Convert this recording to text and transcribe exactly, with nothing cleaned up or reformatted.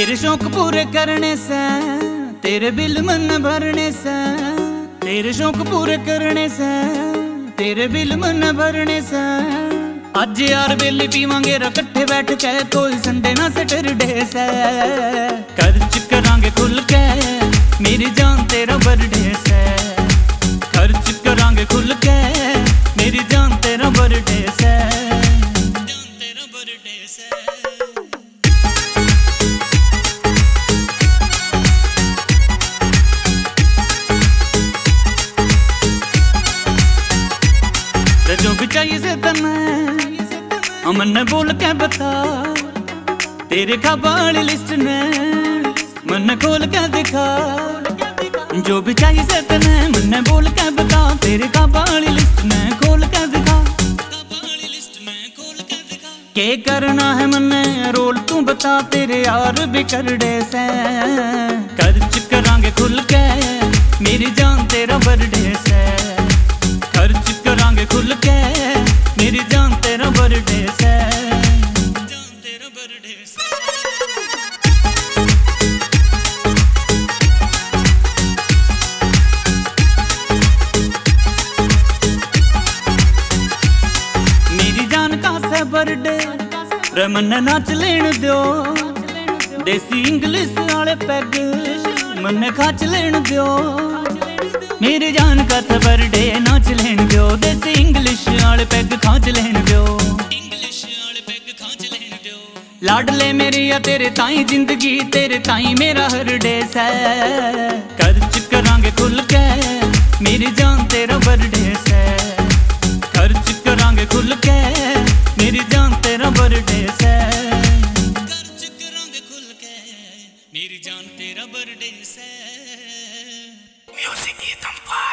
तेरे शौक पूरे करने से, तेरे बिल मन भरने से, तेरे शौक पूरे करने से, तेरे बिल मन भरने से। आज यार बेली पीवांगे इकट्ठे बैठ के, कोई संडे ना सैटरडे से। खर्च करांगे खुल के, मेरी जान तेरा बर्थडे से। खर्च करांगे खुल के, मेरी जान तेरा बर्थडे से। जान तेरा बर्थडे से। जो भी चाहिए से तने मन बोल के बता, तेरे ख्वाबों वाली लिस्ट ने मन खोल के दिखा। जो भी चाहिए से तने मन बोल के बता, तेरे ख्वाबों वाली लिस्ट ने खोल के दिखा। के करना है मन्ने रोल तू बता, तेरे यार भी कर दे से। खर्च करांगे खुल के, मेरी जान तेरा बर्थडे से। खर्च करांगे खुल के, मेरी जान तेरा बर्थडे से। जान तेरा बर्थडे से। मेरी जान का से बर्थडे रमन नाच लेन दो। देसी इंग्लिश वाले पैग मन खाच लेन दो। मेरी जान का था बर्थडे नाच लेन दो। देसी इंग्लिश वाले पैग खाच लेन दो। इंग्लिश वाले पैग खाच लेन दो। लाडले मेरी या तेरे ताई जिंदगी, तेरे ताई मेरा हर डे से। खर्च करांगे खुल के, मेरी जान तेरा बर्थडे से। खर्च करांगे खुल के, मेरी जान तेरा बर्थडे से। खर्च करांगे खुल के, मेरी जान तेरा बर्थडे से। Music e